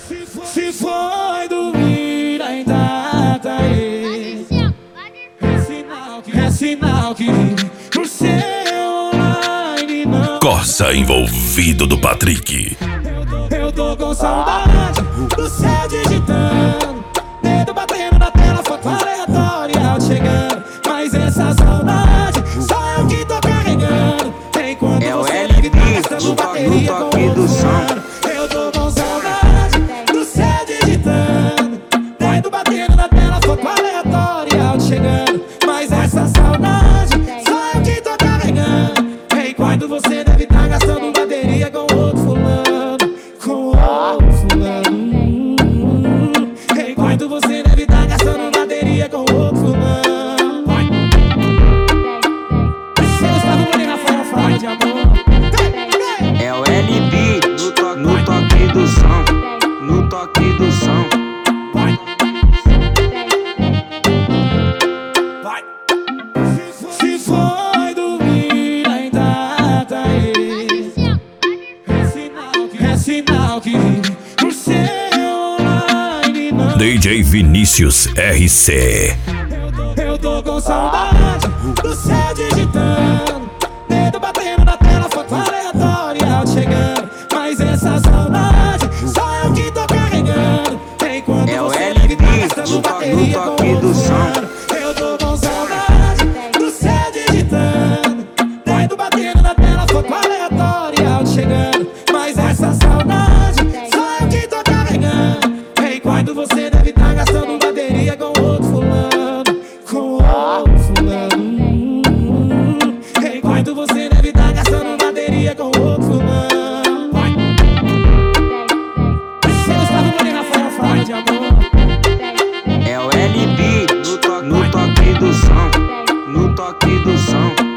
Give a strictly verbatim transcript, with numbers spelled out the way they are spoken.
Se foi dormir, ainda tá aí. É sinal que, é sinal que o seu online não. Corsa envolvido do Patrick. Eu tô, eu tô com saudade do céu digitando, dedo batendo na tela, foto aleatória chegando. Mas essa saudade só eu que tô carregando. Enquanto é você o L B gastando bateria no com toque do som. Eu tô com saudade do céu digitando, dedo batendo na tela, foto aleatória chegando. Mas essa saudade só eu que tô carregando. Enquanto você deve estar gastando bateria com outro fulano, com outro fulano. Enquanto você deve estar gastando bateria com outro fulano. Se eu estava com ele, Rafael, fala de amor. É o L B no, to no toque do som, no toque do som. Vai. Vai. Se foi dormir, ainda tá aí. É sinal que, é sinal que o seu online não. D J Vinícius R C. Eu tô, eu tô com saudade do céu digitando, dedo batendo na tela, foto aleatória chegando. Mas essa saudade só eu que tô carregando. Enquanto É o você L deve B estar gastando no to bateria no com toque do outro som. fulano. Eu tô com saudade do céu digitando, dedo batendo na tela, foto aleatória chegando. Mas essa saudade só eu que tô carregando. Enquanto você deve estar gastando bateria com outro fulano, com outro fulano. Enquanto você deve estar gastando bateria com outro fulano. Vai. Se eu estava com ele, Rafael, fala de amor. É o L B no, to no toque do som, no toque do som.